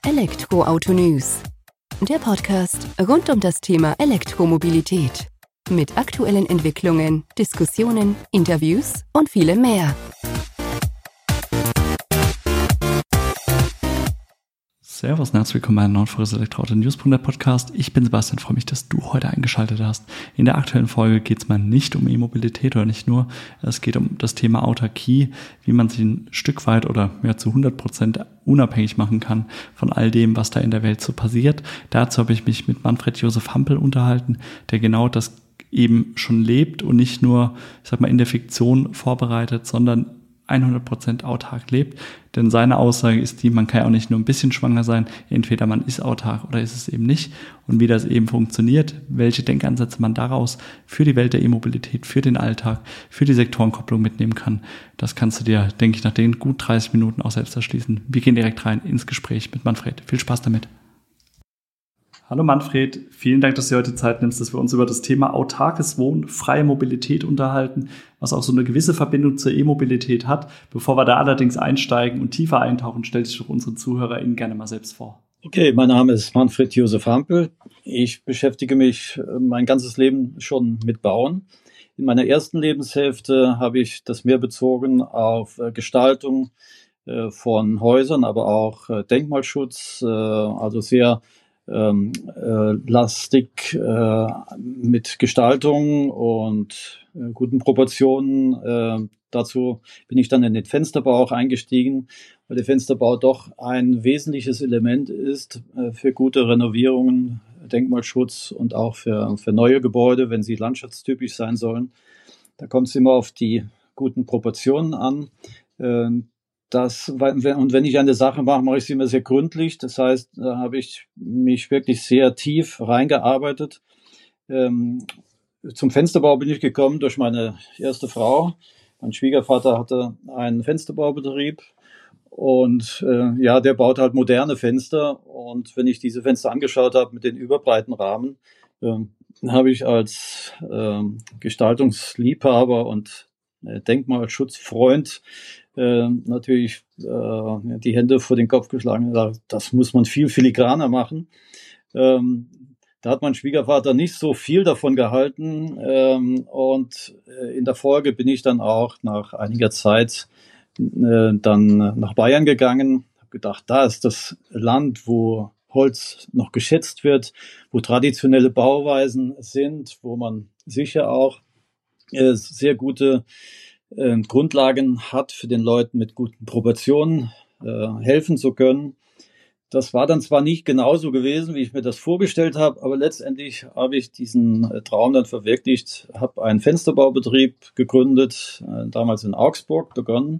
Elektroauto News, der Podcast rund um das Thema Elektromobilität. Mit aktuellen Entwicklungen, Diskussionen, Interviews und vielem mehr. Servus und herzlich willkommen bei einer neuen Folge des Elektroauto News Podcast. Ich bin Sebastian, freue mich, dass du heute eingeschaltet hast. In der aktuellen Folge geht es mal nicht um E-Mobilität oder nicht nur. Es geht um das Thema Autarkie, wie man sich ein Stück weit oder zu 100% unabhängig machen kann von all dem, was da in der Welt so passiert. Dazu habe ich mich mit Manfred Josef Hampel unterhalten, der genau das eben schon lebt und nicht nur, in der Fiktion vorbereitet, sondern 100% autark lebt. Denn seine Aussage ist die, man kann ja auch nicht nur ein bisschen schwanger sein, entweder man ist autark oder ist es eben nicht. Und wie das eben funktioniert, welche Denkansätze man daraus für die Welt der E-Mobilität, für den Alltag, für die Sektorenkopplung mitnehmen kann, das kannst du dir, denke ich, nach den gut 30 Minuten auch selbst erschließen. Wir gehen direkt rein ins Gespräch mit Manfred. Viel Spaß damit. Hallo Manfred, vielen Dank, dass du heute Zeit nimmst, dass wir uns über das Thema autarkes Wohnen, freie Mobilität unterhalten, was auch so eine gewisse Verbindung zur E-Mobilität hat. Bevor wir da allerdings einsteigen und tiefer eintauchen, stell dich doch unseren ZuhörerInnen gerne mal selbst vor. Okay, mein Name ist Manfred Josef Hampel. Ich beschäftige mich mein ganzes Leben schon mit Bauen. In meiner ersten Lebenshälfte habe ich das mehr bezogen auf Gestaltung von Häusern, aber auch Denkmalschutz, also sehr lastig mit Gestaltung und guten Proportionen. Dazu bin ich dann in den Fensterbau auch eingestiegen, weil der Fensterbau doch ein wesentliches Element ist für gute Renovierungen, Denkmalschutz und auch für neue Gebäude, wenn sie landschaftstypisch sein sollen. Da kommt es immer auf die guten Proportionen an. Wenn ich eine Sache mache, mache ich sie immer sehr gründlich. Das heißt, da habe ich mich wirklich sehr tief reingearbeitet. Zum Fensterbau bin ich gekommen durch meine erste Frau. Mein Schwiegervater hatte einen Fensterbaubetrieb und der baut halt moderne Fenster. Und wenn ich diese Fenster angeschaut habe mit den überbreiten Rahmen, habe ich als Gestaltungsliebhaber und Denkmalschutzfreund natürlich die Hände vor den Kopf geschlagen und gesagt, das muss man viel filigraner machen. Da hat mein Schwiegervater nicht so viel davon gehalten und in der Folge bin ich dann auch nach einiger Zeit dann nach Bayern gegangen, habe gedacht, da ist das Land, wo Holz noch geschätzt wird, wo traditionelle Bauweisen sind, wo man sicher auch sehr gute Grundlagen hat, für den Leuten mit guten Proportionen helfen zu können. Das war dann zwar nicht genauso gewesen, wie ich mir das vorgestellt habe, aber letztendlich habe ich diesen Traum dann verwirklicht, habe einen Fensterbaubetrieb gegründet, damals in Augsburg begonnen.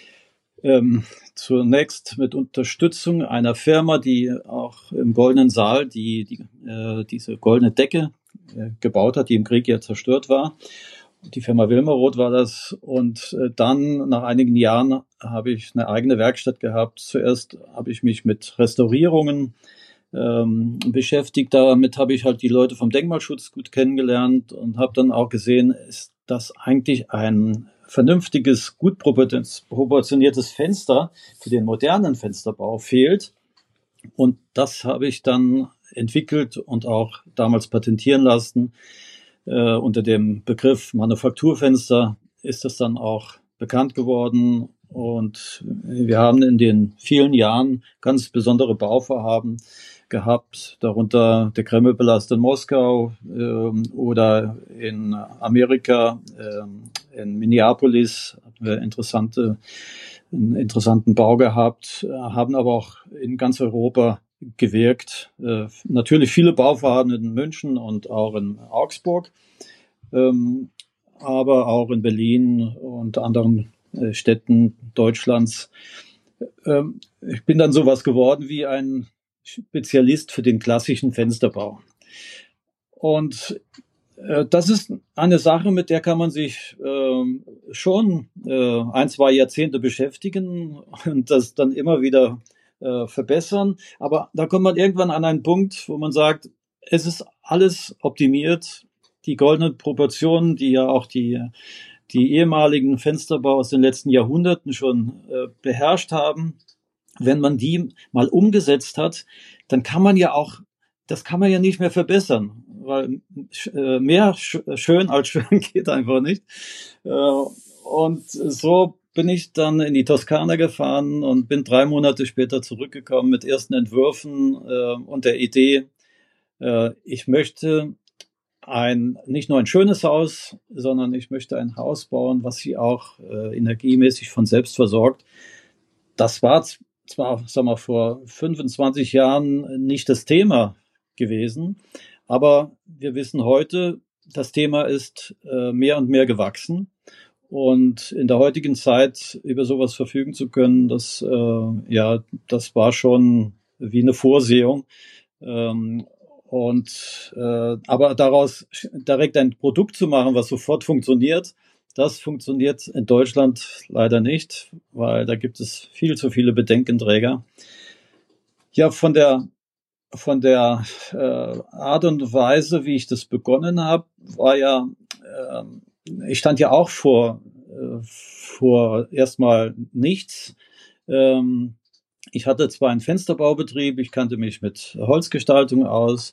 Zunächst mit Unterstützung einer Firma, die auch im Goldenen Saal diese goldene Decke gebaut hat, die im Krieg ja zerstört war. Die Firma Wilmeroth war das. Und dann, nach einigen Jahren, habe ich eine eigene Werkstatt gehabt. Zuerst habe ich mich mit Restaurierungen beschäftigt. Damit habe ich halt die Leute vom Denkmalschutz gut kennengelernt und habe dann auch gesehen, ist das eigentlich ein vernünftiges, gut proportioniertes Fenster für den modernen Fensterbau fehlt. Und das habe ich dann entwickelt und auch damals patentieren lassen. Unter dem Begriff Manufakturfenster ist das dann auch bekannt geworden und wir haben in den vielen Jahren ganz besondere Bauvorhaben gehabt, darunter der Kremlpalast in Moskau oder in Amerika, in Minneapolis hatten wir einen interessanten Bau gehabt, haben aber auch in ganz Europa gewirkt. Natürlich viele Bauvorhaben in München und auch in Augsburg, aber auch in Berlin und anderen Städten Deutschlands. Ich bin dann sowas geworden wie ein Spezialist für den klassischen Fensterbau. Und das ist eine Sache, mit der kann man sich schon 1-2 Jahrzehnte beschäftigen und das dann immer wieder verbessern. Aber da kommt man irgendwann an einen Punkt, wo man sagt, es ist alles optimiert. Die goldenen Proportionen, die ja auch die ehemaligen Fensterbau aus den letzten Jahrhunderten schon beherrscht haben, wenn man die mal umgesetzt hat, dann kann man ja auch, das kann man ja nicht mehr verbessern, weil mehr schön als schön geht einfach nicht. Und so bin ich dann in die Toskana gefahren und bin 3 Monate später zurückgekommen mit ersten Entwürfen und der Idee, ich möchte nicht nur ein schönes Haus, sondern ich möchte ein Haus bauen, was sie auch energiemäßig von selbst versorgt. Das war zwar, sagen wir, vor 25 Jahren nicht das Thema gewesen, aber wir wissen heute, das Thema ist mehr und mehr gewachsen. Und in der heutigen Zeit über sowas verfügen zu können, das war schon wie eine Vorsehung. Aber daraus direkt ein Produkt zu machen, was sofort funktioniert, das funktioniert in Deutschland leider nicht, weil da gibt es viel zu viele Bedenkenträger. Ja, von der Art und Weise, wie ich das begonnen habe, war ja, ich stand ja auch vor erstmal nichts. Ich hatte zwar einen Fensterbaubetrieb, ich kannte mich mit Holzgestaltung aus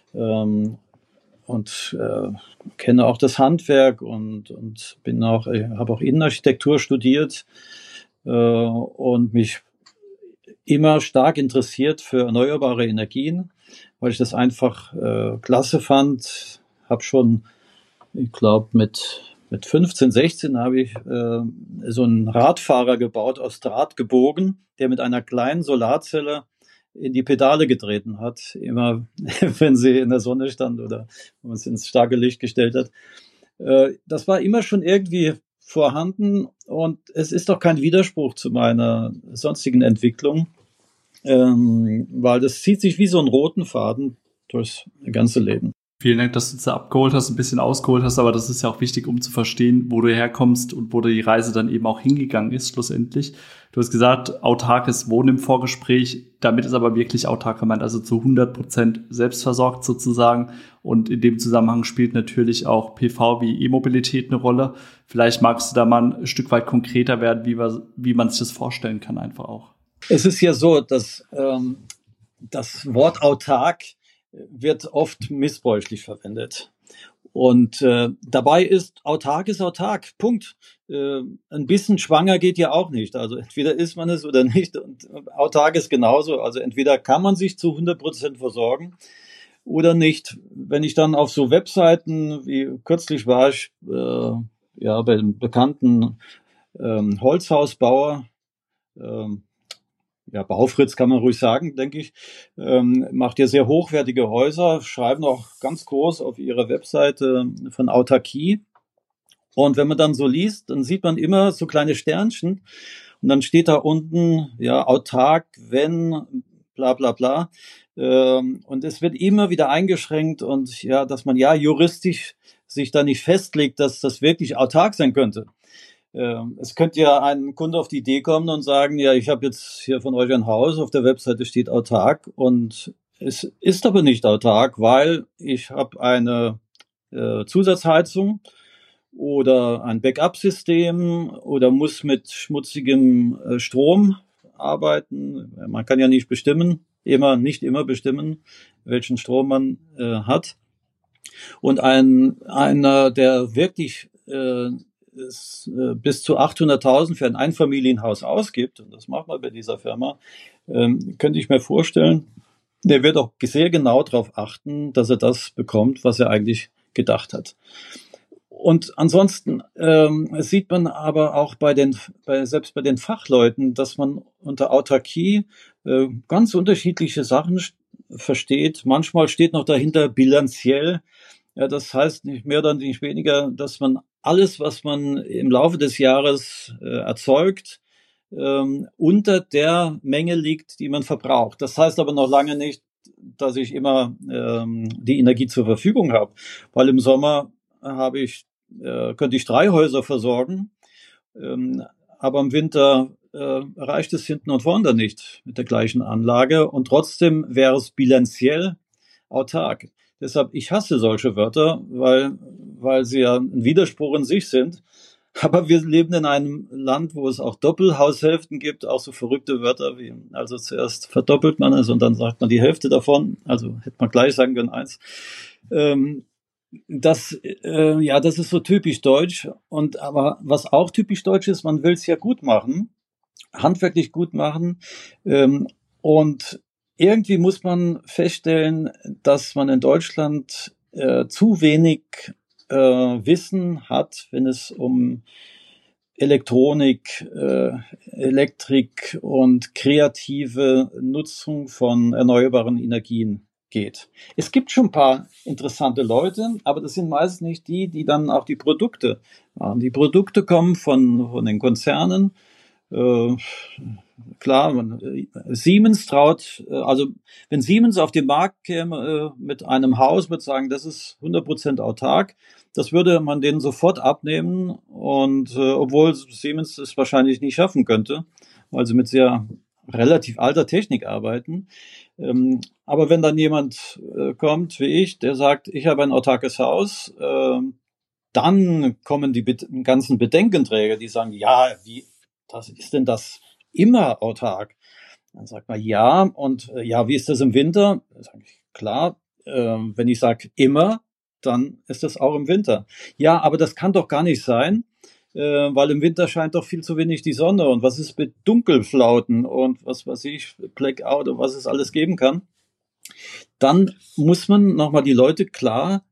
und kenne auch das Handwerk und habe auch Innenarchitektur studiert und mich immer stark interessiert für erneuerbare Energien, weil ich das einfach klasse fand. Habe schon, ich glaube, mit 15, 16 habe ich so einen Radfahrer gebaut, aus Draht gebogen, der mit einer kleinen Solarzelle in die Pedale getreten hat, immer wenn sie in der Sonne stand oder wenn man es ins starke Licht gestellt hat. Das war immer schon irgendwie vorhanden und es ist doch kein Widerspruch zu meiner sonstigen Entwicklung, weil das zieht sich wie so einen roten Faden durchs ganze Leben. Vielen Dank, dass du uns da abgeholt hast, ein bisschen ausgeholt hast, aber das ist ja auch wichtig, um zu verstehen, wo du herkommst und wo die Reise dann eben auch hingegangen ist, schlussendlich. Du hast gesagt, autarkes Wohnen im Vorgespräch, damit ist aber wirklich autark gemeint, also zu 100% selbstversorgt sozusagen. Und in dem Zusammenhang spielt natürlich auch PV wie E-Mobilität eine Rolle. Vielleicht magst du da mal ein Stück weit konkreter werden, wie man sich das vorstellen kann einfach auch. Es ist ja so, dass das Wort autark wird oft missbräuchlich verwendet. Und dabei ist autark, Punkt. Ein bisschen schwanger geht ja auch nicht. Also entweder ist man es oder nicht. Und autark ist genauso. Also entweder kann man sich zu 100% versorgen oder nicht. Wenn ich dann auf so Webseiten, wie kürzlich war ich bei einem bekannten Holzhausbauer, Baufritz kann man ruhig sagen, denke ich, macht ja sehr hochwertige Häuser, schreiben auch ganz groß auf ihrer Webseite von Autarkie. Und wenn man dann so liest, dann sieht man immer so kleine Sternchen und dann steht da unten, ja, autark, wenn, bla bla bla. Und es wird immer wieder eingeschränkt und ja, dass man ja juristisch sich da nicht festlegt, dass das wirklich autark sein könnte. Es könnte ja ein Kunde auf die Idee kommen und sagen, ja, ich habe jetzt hier von euch ein Haus, auf der Webseite steht autark und es ist aber nicht autark, weil ich habe eine Zusatzheizung oder ein Backup-System oder muss mit schmutzigem Strom arbeiten. Man kann ja nicht immer bestimmen, welchen Strom man hat. Und einer, der wirklich bis zu 800.000 für ein Einfamilienhaus ausgibt, und das macht man bei dieser Firma, könnte ich mir vorstellen, der wird auch sehr genau darauf achten, dass er das bekommt, was er eigentlich gedacht hat. Und ansonsten sieht man aber auch selbst bei den Fachleuten, dass man unter Autarkie ganz unterschiedliche Sachen versteht. Manchmal steht noch dahinter bilanziell. Ja, das heißt nicht mehr oder nicht weniger, dass man alles, was man im Laufe des Jahres erzeugt, unter der Menge liegt, die man verbraucht. Das heißt aber noch lange nicht, dass ich immer die Energie zur Verfügung habe, weil im Sommer könnte ich 3 Häuser versorgen, aber im Winter reicht es hinten und vorne nicht mit der gleichen Anlage und trotzdem wäre es bilanziell autark. Deshalb, ich hasse solche Wörter, weil sie ja ein Widerspruch in sich sind. Aber wir leben in einem Land, wo es auch Doppelhaushälften gibt, auch so verrückte Wörter wie, also zuerst verdoppelt man es und dann sagt man die Hälfte davon, also hätte man gleich sagen können, eins. Das ist so typisch deutsch. Und aber was auch typisch deutsch ist, man will es ja gut machen, handwerklich gut machen. Und irgendwie muss man feststellen, dass man in Deutschland zu wenig Wissen hat, wenn es um Elektronik, Elektrik und kreative Nutzung von erneuerbaren Energien geht. Es gibt schon ein paar interessante Leute, aber das sind meistens nicht die, die dann auch die Produkte machen. Die Produkte kommen von den Konzernen. Klar, Siemens traut, also wenn Siemens auf den Markt käme mit einem Haus, würde sagen, das ist 100% autark, das würde man denen sofort abnehmen und obwohl Siemens es wahrscheinlich nicht schaffen könnte, weil sie mit sehr relativ alter Technik arbeiten. Aber wenn dann jemand kommt wie ich, der sagt, ich habe ein autarkes Haus, dann kommen die ganzen Bedenkenträger, die sagen, ja, wie das ist denn das immer autark? Dann sagt man ja, und ja, wie ist das im Winter? Dann sage ich, klar, wenn ich sage immer, dann ist das auch im Winter. Ja, aber das kann doch gar nicht sein, weil im Winter scheint doch viel zu wenig die Sonne. Und was ist mit Dunkelflauten und was weiß ich, Blackout und was es alles geben kann? Dann muss man nochmal die Leute klar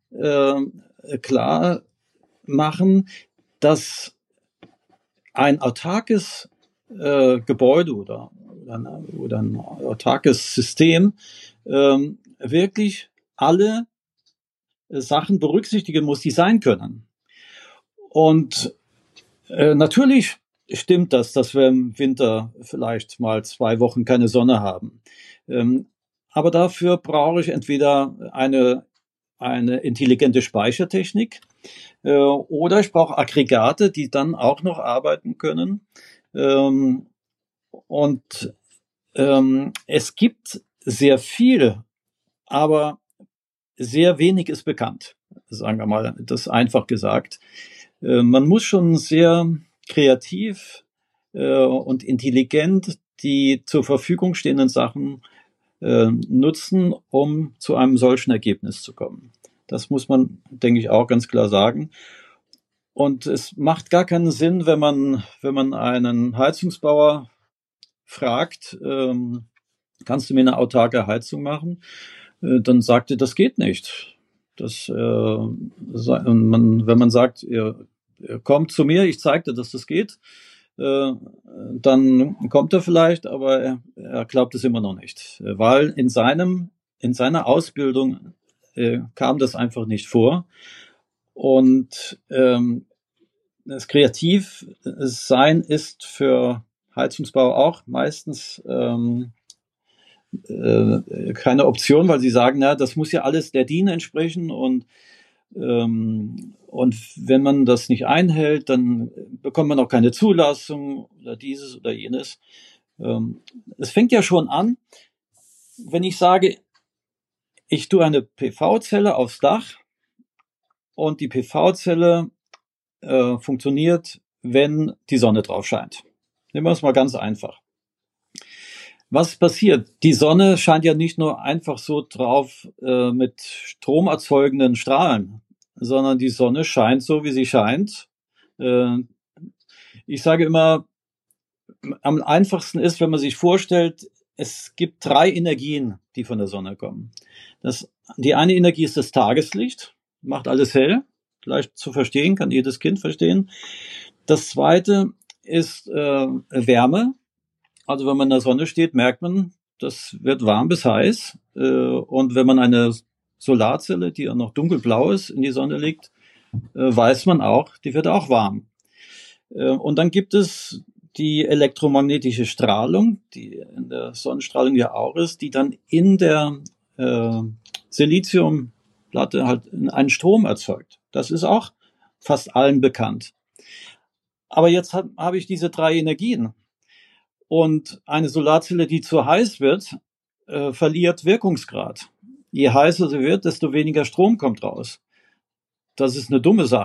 machen, dass ein autarkes Gebäude oder ein autarkes System wirklich alle Sachen berücksichtigen muss, die sein können. Und natürlich stimmt das, dass wir im Winter vielleicht mal 2 Wochen keine Sonne haben. Aber dafür brauche ich entweder eine intelligente Speichertechnik oder ich brauche Aggregate, die dann auch noch arbeiten können. Es gibt sehr viel, aber sehr wenig ist bekannt, sagen wir mal, das einfach gesagt. Man muss schon sehr kreativ und intelligent die zur Verfügung stehenden Sachen nutzen, um zu einem solchen Ergebnis zu kommen. Das muss man, denke ich, auch ganz klar sagen. Und es macht gar keinen Sinn, wenn man einen Heizungsbauer fragt, kannst du mir eine autarke Heizung machen? Dann sagt er, das geht nicht. Wenn man sagt, ihr kommt zu mir, ich zeige dir, dass das geht, dann kommt er vielleicht, aber er glaubt es immer noch nicht, weil in seiner Ausbildung kam das einfach nicht vor. Und das Kreativsein ist für Heizungsbau auch meistens keine Option, weil sie sagen, na, das muss ja alles der DIN entsprechen und wenn man das nicht einhält, dann bekommt man auch keine Zulassung oder dieses oder jenes. Es fängt ja schon an, wenn ich sage, ich tue eine PV-Zelle aufs Dach und die PV-Zelle funktioniert, wenn die Sonne drauf scheint. Nehmen wir es mal ganz einfach. Was passiert? Die Sonne scheint ja nicht nur einfach so drauf mit stromerzeugenden Strahlen, sondern die Sonne scheint so, wie sie scheint. Ich sage immer, am einfachsten ist, wenn man sich vorstellt, es gibt 3 Energien, die von der Sonne kommen. Die eine Energie ist das Tageslicht, macht alles hell, leicht zu verstehen, kann jedes Kind verstehen. Das zweite ist Wärme. Also wenn man in der Sonne steht, merkt man, das wird warm bis heiß. Und wenn man eine Solarzelle, die ja noch dunkelblau ist, in die Sonne legt, weiß man auch, die wird auch warm. Und dann gibt es die elektromagnetische Strahlung, die in der Sonnenstrahlung ja auch ist, die dann in der Siliziumplatte halt einen Strom erzeugt. Das ist auch fast allen bekannt. Aber jetzt habe ich diese 3 Energien. Und eine Solarzelle, die zu heiß wird, verliert Wirkungsgrad. Je heißer sie wird, desto weniger Strom kommt raus. Das ist eine dumme Sache.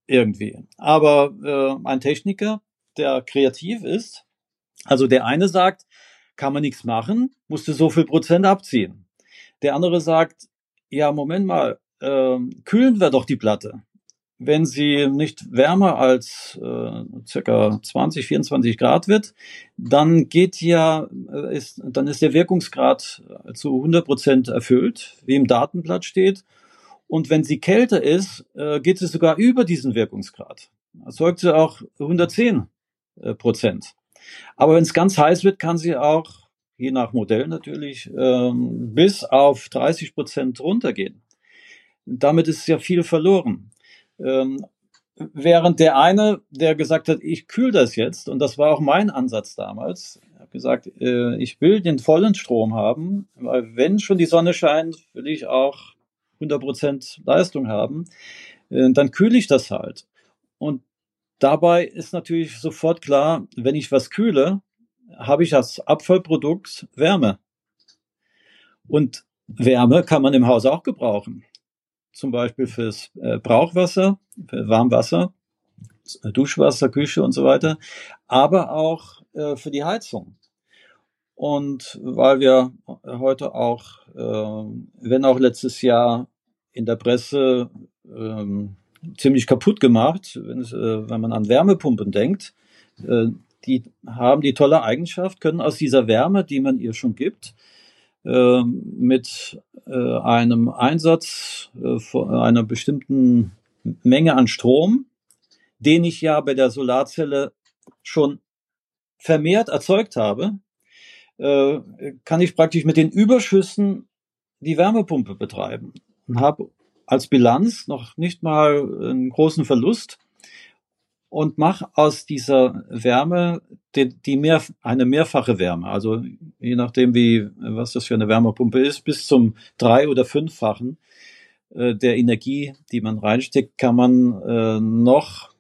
irgendwie. Aber ein Techniker, der kreativ ist, also der eine sagt, kann man nichts machen, musst du so viel Prozent abziehen. Der andere sagt, ja, Moment mal, kühlen wir doch die Platte. Wenn sie nicht wärmer als circa 20, 24 Grad wird, dann dann ist der Wirkungsgrad zu 100% erfüllt, wie im Datenblatt steht. Und wenn sie kälter ist, geht sie sogar über diesen Wirkungsgrad. Erzeugt sie auch 110%. Aber wenn es ganz heiß wird, kann sie auch, je nach Modell natürlich, bis auf 30% runtergehen. Damit ist ja viel verloren. Während der eine, der gesagt hat, ich kühle das jetzt, und das war auch mein Ansatz damals, ich habe gesagt, ich will den vollen Strom haben, weil wenn schon die Sonne scheint, will ich auch 100% Leistung haben, dann kühle ich das halt. Und dabei ist natürlich sofort klar, wenn ich was kühle, habe ich als Abfallprodukt Wärme. Und Wärme kann man im Haus auch gebrauchen. Zum Beispiel fürs Brauchwasser, für Warmwasser, Duschwasser, Küche und so weiter, aber auch für die Heizung. Und weil wir heute auch, wenn auch letztes Jahr in der Presse ziemlich kaputt gemacht, wenn man an Wärmepumpen denkt, die haben die tolle Eigenschaft, können aus dieser Wärme, die man ihr schon gibt, mit einem Einsatz von einer bestimmten Menge an Strom, den ich ja bei der Solarzelle schon vermehrt erzeugt habe, kann ich praktisch mit den Überschüssen die Wärmepumpe betreiben und habe als Bilanz noch nicht mal einen großen Verlust und mache aus dieser Wärme eine mehrfache Wärme. Also je nachdem, was das für eine Wärmepumpe ist, bis zum 3- oder 5-fachen der Energie, die man reinsteckt, kann man noch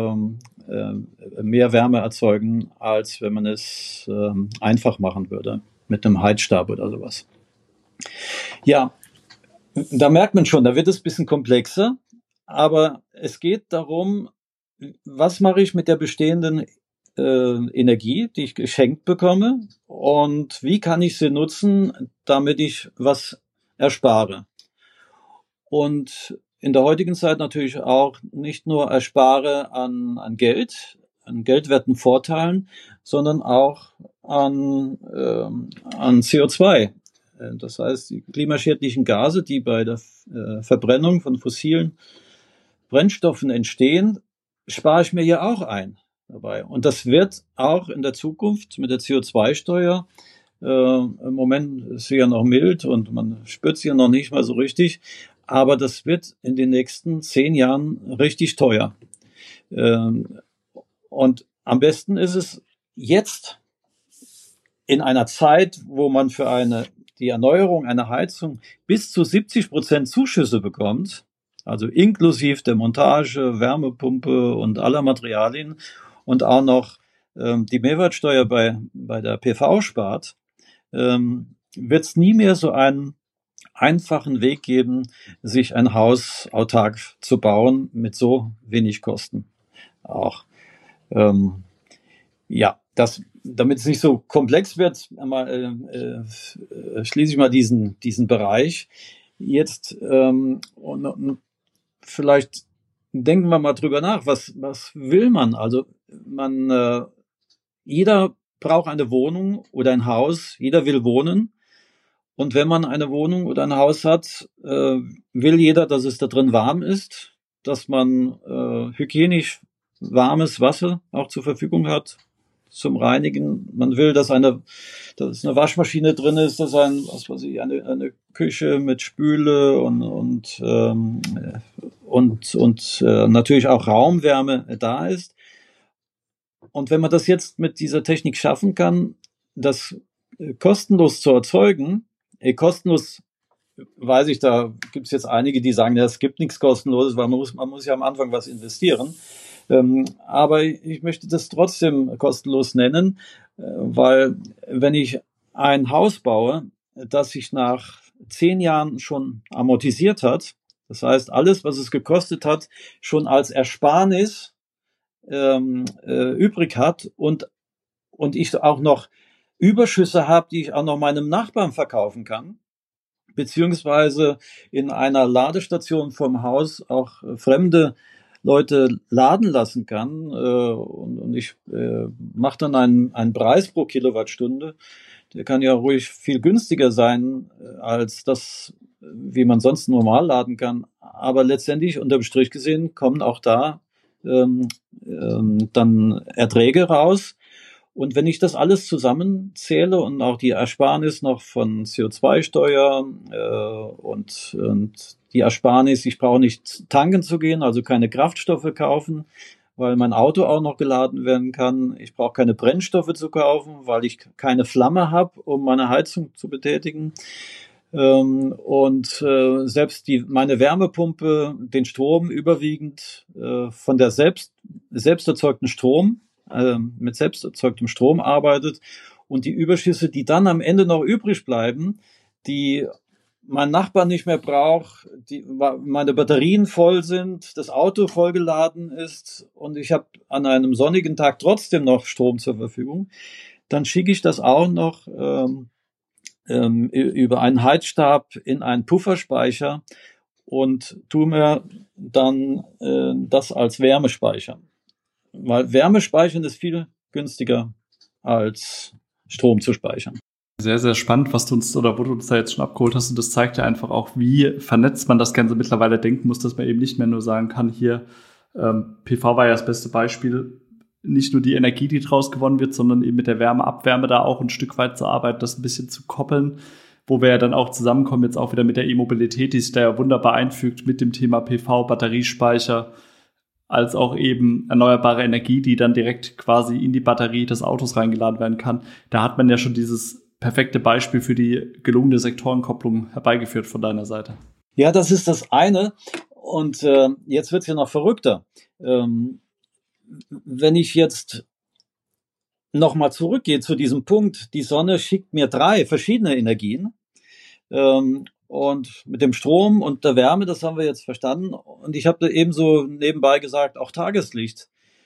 mehr Wärme erzeugen, als wenn man es einfach machen würde, mit einem Heizstab oder sowas. Ja, da merkt man schon, da wird es ein bisschen komplexer, aber es geht darum, was mache ich mit der bestehenden Energie, die ich geschenkt bekomme, und wie kann ich sie nutzen, damit ich was erspare. Und in der heutigen Zeit natürlich auch nicht nur erspare an Geld, an geldwerten Vorteilen, sondern auch an CO2. Das heißt, die klimaschädlichen Gase, die bei der Verbrennung von fossilen Brennstoffen entstehen, spare ich mir ja auch ein dabei. Und das wird auch in der Zukunft mit der CO2-Steuer, im Moment ist sie ja noch mild und man spürt sie ja noch nicht mal so richtig, aber das wird in den nächsten 10 Jahren richtig teuer. Und am besten ist es jetzt in einer Zeit, wo man für die Erneuerung einer Heizung bis zu 70% Zuschüsse bekommt, also inklusive der Montage, Wärmepumpe und aller Materialien, und auch noch die Mehrwertsteuer bei der PV spart, wird es nie mehr so einen einfachen Weg geben, sich ein Haus autark zu bauen mit so wenig Kosten. Auch damit es nicht so komplex wird, schließe ich mal diesen Bereich. Jetzt und vielleicht denken wir mal drüber nach, was will man? Also jeder braucht eine Wohnung oder ein Haus, jeder will wohnen. Und wenn man eine Wohnung oder ein Haus hat, will jeder, dass es da drin warm ist, dass man hygienisch warmes Wasser auch zur Verfügung hat zum Reinigen. Man will, dass eine Waschmaschine drin ist, dass eine Küche mit Spüle und natürlich auch Raumwärme da ist. Und wenn man das jetzt mit dieser Technik schaffen kann, das kostenlos zu erzeugen, kostenlos weiß ich, da gibt es jetzt einige, die sagen, ja, es gibt nichts Kostenloses, weil man muss ja am Anfang was investieren. Aber ich möchte das trotzdem kostenlos nennen, weil wenn ich ein Haus baue, das sich nach 10 Jahren schon amortisiert hat, Das heißt, alles, was es gekostet hat, schon als Ersparnis übrig hat und ich auch noch Überschüsse habe, die ich auch noch meinem Nachbarn verkaufen kann, beziehungsweise in einer Ladestation vom Haus auch fremde Leute laden lassen kann. Und ich mache dann einen Preis pro Kilowattstunde. Der kann ja ruhig viel günstiger sein als das, wie man sonst normal laden kann. Aber letztendlich unterm Strich gesehen kommen auch da dann Erträge raus. Und wenn ich das alles zusammenzähle und auch die Ersparnis noch von CO2-Steuer und die Ersparnis, ich brauche nicht tanken zu gehen, also keine Kraftstoffe kaufen, weil mein Auto auch noch geladen werden kann. Ich brauche keine Brennstoffe zu kaufen, weil ich keine Flamme habe, um meine Heizung zu betätigen. Selbst meine Wärmepumpe den Strom überwiegend von der selbst erzeugten Strom, mit selbst erzeugtem Strom arbeitet und die Überschüsse, die dann am Ende noch übrig bleiben, die mein Nachbar nicht mehr braucht, meine Batterien voll sind, das Auto vollgeladen ist und ich habe an einem sonnigen Tag trotzdem noch Strom zur Verfügung, dann schicke ich das auch noch über einen Heizstab in einen Pufferspeicher und tue mir dann das als Wärmespeicher. Weil Wärmespeichern ist viel günstiger als Strom zu speichern. Sehr, sehr spannend, was du uns oder wo du uns da jetzt schon abgeholt hast. Und das zeigt ja einfach auch, wie vernetzt man das Ganze mittlerweile denken muss, dass man eben nicht mehr nur sagen kann, hier PV war ja das beste Beispiel, nicht nur die Energie, die draus gewonnen wird, sondern eben mit der Wärme-Abwärme da auch ein Stück weit zu arbeiten, das ein bisschen zu koppeln, wo wir ja dann auch zusammenkommen, jetzt auch wieder mit der E-Mobilität, die sich da ja wunderbar einfügt mit dem Thema PV, Batteriespeicher, als auch eben erneuerbare Energie, die dann direkt quasi in die Batterie des Autos reingeladen werden kann. Da hat man ja schon dieses perfekte Beispiel für die gelungene Sektorenkopplung herbeigeführt von deiner Seite. Ja, das ist das eine. Und jetzt wird es ja noch verrückter. Wenn ich jetzt nochmal zurückgehe zu diesem Punkt, die Sonne schickt mir 3 verschiedene Energien. Und mit dem Strom und der Wärme, das haben wir jetzt verstanden. Und ich habe eben so nebenbei gesagt, auch Tageslicht.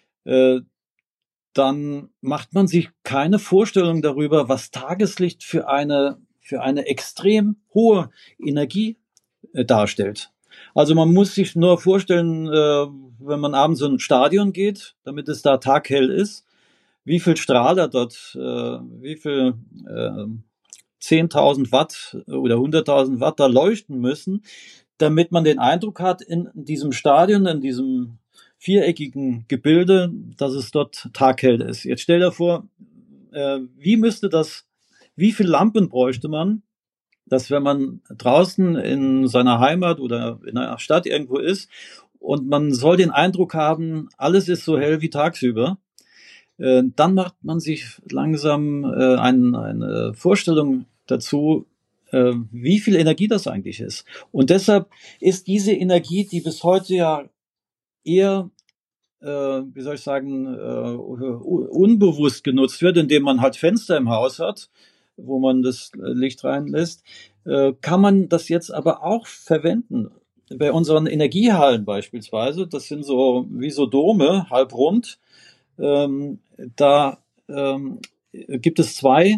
Dann macht man sich keine Vorstellung darüber, was Tageslicht für eine extrem hohe Energie darstellt. Also man muss sich nur vorstellen, wenn man abends in ein Stadion geht, damit es da taghell ist, wie viel Strahler dort, wie viel 10.000 Watt oder 100.000 Watt da leuchten müssen, damit man den Eindruck hat, in diesem Stadion, in diesem viereckigen Gebilde, dass es dort taghell ist. Jetzt stell dir vor, wie viel Lampen bräuchte man, dass wenn man draußen in seiner Heimat oder in einer Stadt irgendwo ist und man soll den Eindruck haben, alles ist so hell wie tagsüber, dann macht man sich langsam eine Vorstellung dazu, wie viel Energie das eigentlich ist. Und deshalb ist diese Energie, die bis heute ja eher, unbewusst genutzt wird, indem man halt Fenster im Haus hat, wo man das Licht reinlässt, kann man das jetzt aber auch verwenden. Bei unseren Energiehallen beispielsweise, das sind so wie so Dome, halbrund, da gibt es zwei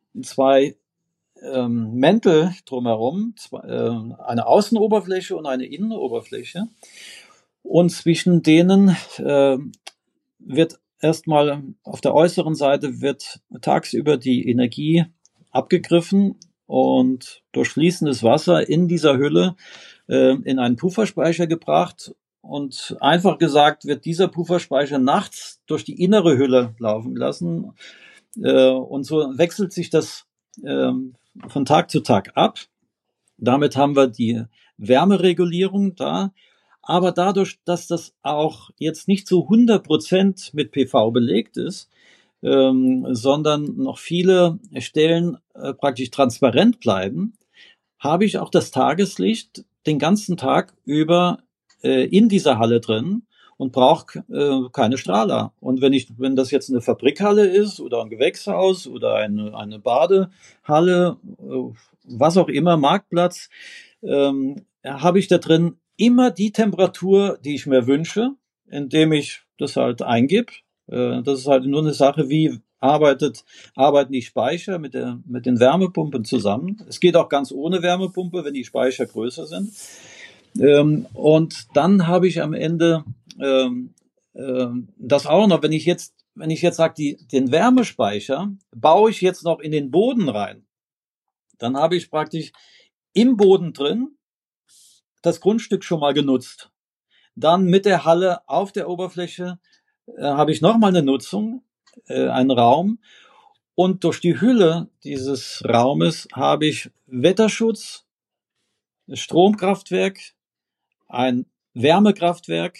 Mäntel drumherum, eine Außenoberfläche und eine Innenoberfläche. Und zwischen denen wird erstmal auf der äußeren Seite wird tagsüber die Energie abgegriffen und durch fließendes Wasser in dieser Hülle in einen Pufferspeicher gebracht. Und einfach gesagt wird dieser Pufferspeicher nachts durch die innere Hülle laufen gelassen. Und so wechselt sich das von Tag zu Tag ab. Damit haben wir die Wärmeregulierung da. Aber dadurch, dass das auch jetzt nicht zu 100% mit PV belegt ist, sondern noch viele Stellen praktisch transparent bleiben, habe ich auch das Tageslicht den ganzen Tag über in dieser Halle drin und brauche keine Strahler. Und wenn das jetzt eine Fabrikhalle ist oder ein Gewächshaus oder eine Badehalle, was auch immer, Marktplatz, habe ich da drin immer die Temperatur, die ich mir wünsche, indem ich das halt eingebe. Das ist halt nur eine Sache, wie arbeiten die Speicher mit den Wärmepumpen zusammen. Es geht auch ganz ohne Wärmepumpe, wenn die Speicher größer sind. Und dann habe ich am Ende das auch noch, wenn ich jetzt sage, den Wärmespeicher baue ich jetzt noch in den Boden rein, dann habe ich praktisch im Boden drin das Grundstück schon mal genutzt. Dann mit der Halle auf der Oberfläche habe ich nochmal eine Nutzung, einen Raum. Und durch die Hülle dieses Raumes habe ich Wetterschutz, Stromkraftwerk, ein Wärmekraftwerk,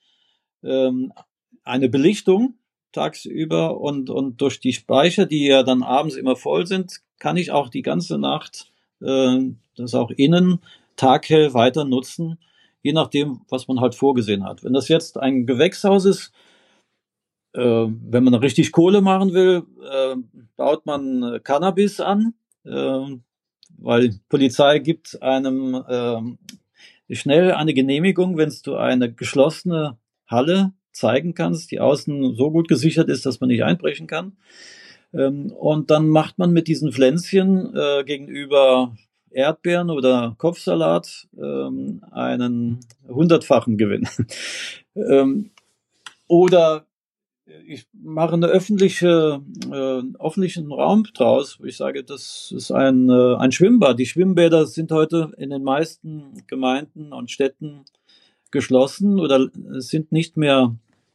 eine Belichtung tagsüber und durch die Speicher, die ja dann abends immer voll sind, kann ich auch die ganze Nacht das auch innen taghell weiter nutzen, je nachdem, was man halt vorgesehen hat. Wenn das jetzt ein Gewächshaus ist, wenn man richtig Kohle machen will, baut man Cannabis an, weil die Polizei gibt einem schnell eine Genehmigung, wenn du eine geschlossene Halle zeigen kannst, die außen so gut gesichert ist, dass man nicht einbrechen kann. Und dann macht man mit diesen Pflänzchen gegenüber Erdbeeren oder Kopfsalat einen 100-fachen Gewinn. Oder ich mache einen öffentlichen Raum draus, wo ich sage, das ist ein Schwimmbad. Die Schwimmbäder sind heute in den meisten Gemeinden und Städten geschlossen oder sind nicht mehr,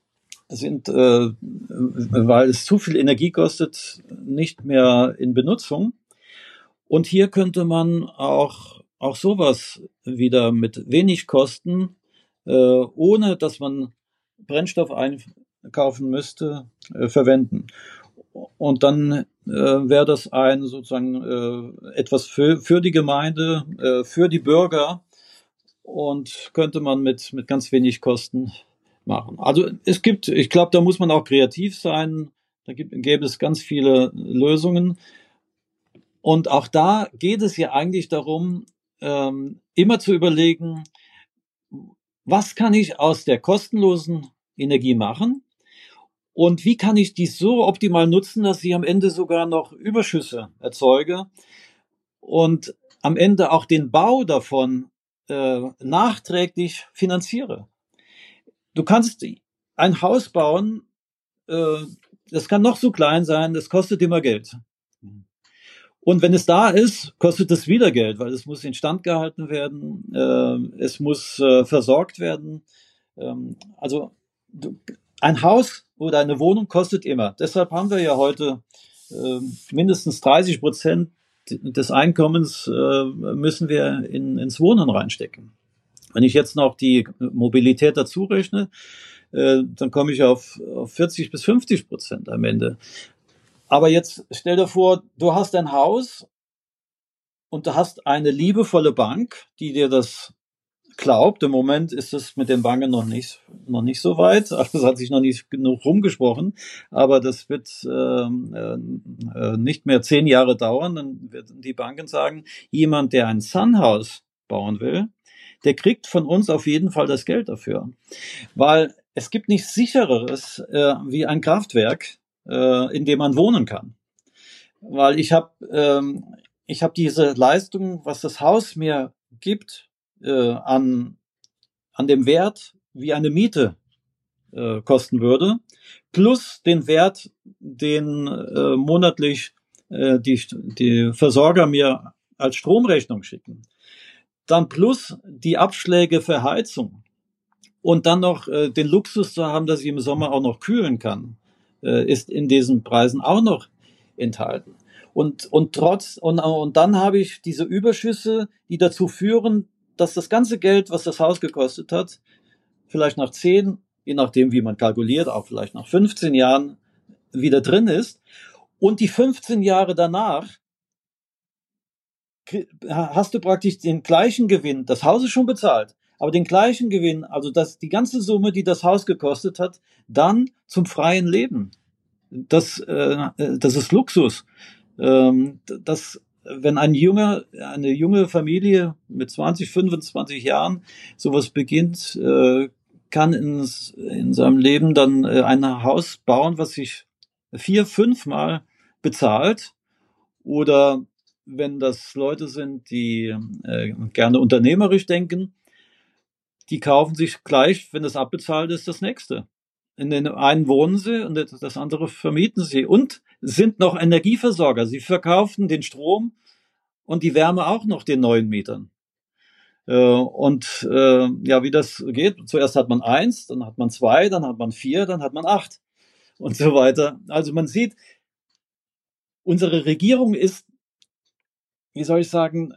weil es zu viel Energie kostet, nicht mehr in Benutzung. Und hier könnte man auch sowas wieder mit wenig Kosten, ohne dass man Brennstoff einkaufen müsste, verwenden. Und dann wäre das sozusagen etwas für die Gemeinde, für die Bürger und könnte man mit ganz wenig Kosten machen. Also ich glaube, da muss man auch kreativ sein. Da gäbe es ganz viele Lösungen. Und auch da geht es ja eigentlich darum, immer zu überlegen, was kann ich aus der kostenlosen Energie machen und wie kann ich die so optimal nutzen, dass ich am Ende sogar noch Überschüsse erzeuge und am Ende auch den Bau davon nachträglich finanziere. Du kannst ein Haus bauen, das kann noch so klein sein, das kostet immer Geld. Und wenn es da ist, kostet es wieder Geld, weil es muss instand gehalten werden, es muss versorgt werden. Also ein Haus oder eine Wohnung kostet immer. Deshalb haben wir ja heute mindestens 30% des Einkommens müssen wir ins Wohnen reinstecken. Wenn ich jetzt noch die Mobilität dazu rechne, dann komme ich auf 40-50% am Ende. Aber jetzt stell dir vor, du hast ein Haus und du hast eine liebevolle Bank, die dir das glaubt. Im Moment ist es mit den Banken noch nicht so weit. Also es hat sich noch nicht genug rumgesprochen. Aber das wird nicht mehr 10 Jahre dauern. Dann werden die Banken sagen, jemand, der ein Sunhouse bauen will, der kriegt von uns auf jeden Fall das Geld dafür. Weil es gibt nichts Sichereres wie ein Kraftwerk, in dem man wohnen kann. Weil ich habe diese Leistung, was das Haus mir gibt, an dem Wert, wie eine Miete kosten würde, plus den Wert, den monatlich die Versorger mir als Stromrechnung schicken. Dann plus die Abschläge für Heizung und dann noch den Luxus zu haben, dass ich im Sommer auch noch kühlen kann, ist in diesen Preisen auch noch enthalten. Und dann habe ich diese Überschüsse, die dazu führen, dass das ganze Geld, was das Haus gekostet hat, vielleicht nach 10, je nachdem wie man kalkuliert, auch vielleicht nach 15 Jahren wieder drin ist. Und die 15 Jahre danach hast du praktisch den gleichen Gewinn. Das Haus ist schon bezahlt, aber den gleichen Gewinn, also die ganze Summe, die das Haus gekostet hat, dann zum freien Leben. Das ist Luxus. Das wenn eine junge Familie mit 20, 25 Jahren sowas beginnt, kann in seinem Leben dann ein Haus bauen, was sich 4, 5 Mal bezahlt. Oder wenn das Leute sind, die gerne unternehmerisch denken, die kaufen sich gleich, wenn das abbezahlt ist, das nächste. In den einen wohnen sie und das andere vermieten sie und sind noch Energieversorger. Sie verkaufen den Strom und die Wärme auch noch den neuen Mietern. Wie das geht, zuerst hat man 1, dann hat man 2, dann hat man 4, dann hat man 8 und so weiter. Also man sieht, unsere Regierung ist, wie soll ich sagen,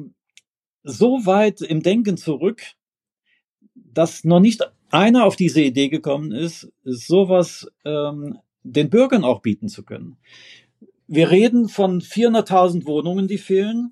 so weit im Denken zurück, dass noch nicht einer auf diese Idee gekommen ist, sowas den Bürgern auch bieten zu können. Wir reden von 400.000 Wohnungen, die fehlen,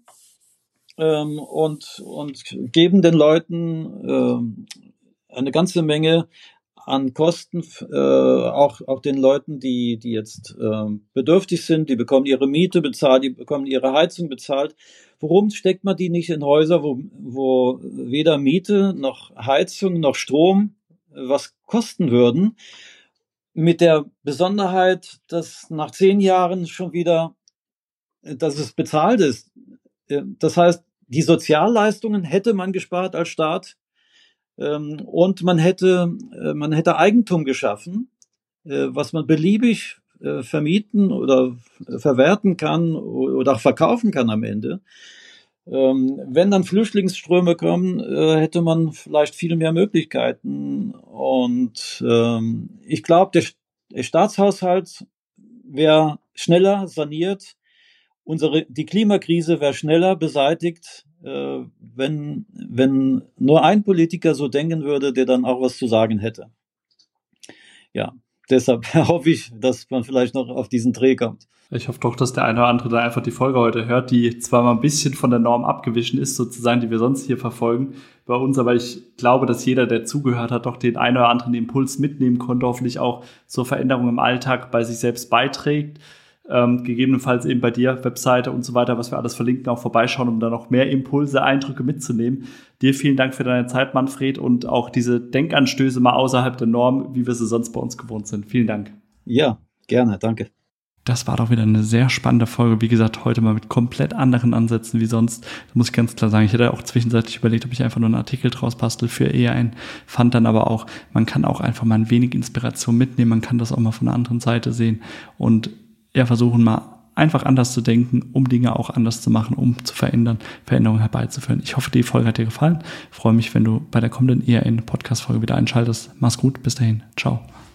und geben den Leuten eine ganze Menge an Kosten, auch den Leuten, die jetzt bedürftig sind, die bekommen ihre Miete bezahlt, die bekommen ihre Heizung bezahlt. Warum steckt man die nicht in Häuser, wo weder Miete noch Heizung noch Strom was kosten würden? Mit der Besonderheit, dass nach 10 Jahren schon wieder, dass es bezahlt ist. Das heißt, die Sozialleistungen hätte man gespart als Staat, und man hätte Eigentum geschaffen, was man beliebig vermieten oder verwerten kann oder auch verkaufen kann am Ende. Wenn dann Flüchtlingsströme kommen, hätte man vielleicht viel mehr Möglichkeiten. Und ich glaube, der Staatshaushalt wäre schneller saniert. Die Klimakrise wäre schneller beseitigt, wenn nur ein Politiker so denken würde, der dann auch was zu sagen hätte. Ja, deshalb hoffe ich, dass man vielleicht noch auf diesen Dreh kommt. Ich hoffe doch, dass der eine oder andere da einfach die Folge heute hört, die zwar mal ein bisschen von der Norm abgewichen ist, sozusagen, die wir sonst hier verfolgen bei uns, aber ich glaube, dass jeder, der zugehört hat, doch den einen oder anderen Impuls mitnehmen konnte, hoffentlich auch zur Veränderung im Alltag bei sich selbst beiträgt. Gegebenenfalls eben bei dir, Webseite und so weiter, was wir alles verlinken, auch vorbeischauen, um da noch mehr Impulse, Eindrücke mitzunehmen. Dir vielen Dank für deine Zeit, Manfred, und auch diese Denkanstöße mal außerhalb der Norm, wie wir sie sonst bei uns gewohnt sind. Vielen Dank. Ja, gerne, danke. Das war doch wieder eine sehr spannende Folge. Wie gesagt, heute mal mit komplett anderen Ansätzen wie sonst. Da muss ich ganz klar sagen, ich hätte auch zwischenzeitlich überlegt, ob ich einfach nur einen Artikel draus bastel für ERN. Fand dann aber auch, man kann auch einfach mal ein wenig Inspiration mitnehmen. Man kann das auch mal von einer anderen Seite sehen und versuchen mal einfach anders zu denken, um Dinge auch anders zu machen, um zu verändern, Veränderungen herbeizuführen. Ich hoffe, die Folge hat dir gefallen. Ich freue mich, wenn du bei der kommenden ERN-Podcast-Folge wieder einschaltest. Mach's gut, bis dahin. Ciao.